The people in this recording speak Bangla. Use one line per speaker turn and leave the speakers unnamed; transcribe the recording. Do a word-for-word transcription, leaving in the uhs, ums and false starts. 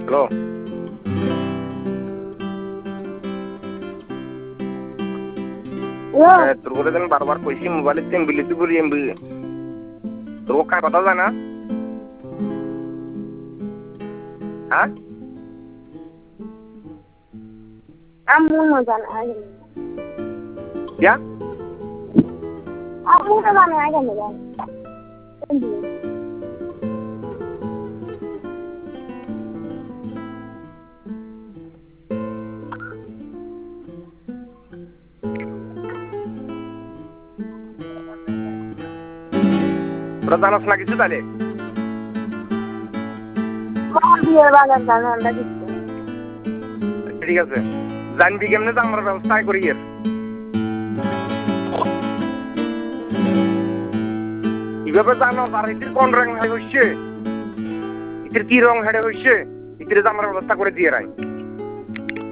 হ্যালো তোর কথা যেন বারবার কইছি মোবাইলের তেম বিলিতি করি এমবি তোর কার কথা জানা হ্যাঁ
আম্মু না জানা আগে
क्या
আম্মু না জানা আগে না
তোরা জানাস না কিছু তাহলে
মা বিয়ের বাজার জানা আমরা কিছু
ঠিক আছে জানবি কেমনে তো আমরা ব্যবস্থা করি এর কিভাবে জানো আর ইতির কোন রং হচ্ছে ইতির কি রং হেডে হচ্ছে ইতির আমরা ব্যবস্থা করে দিয়ে রাই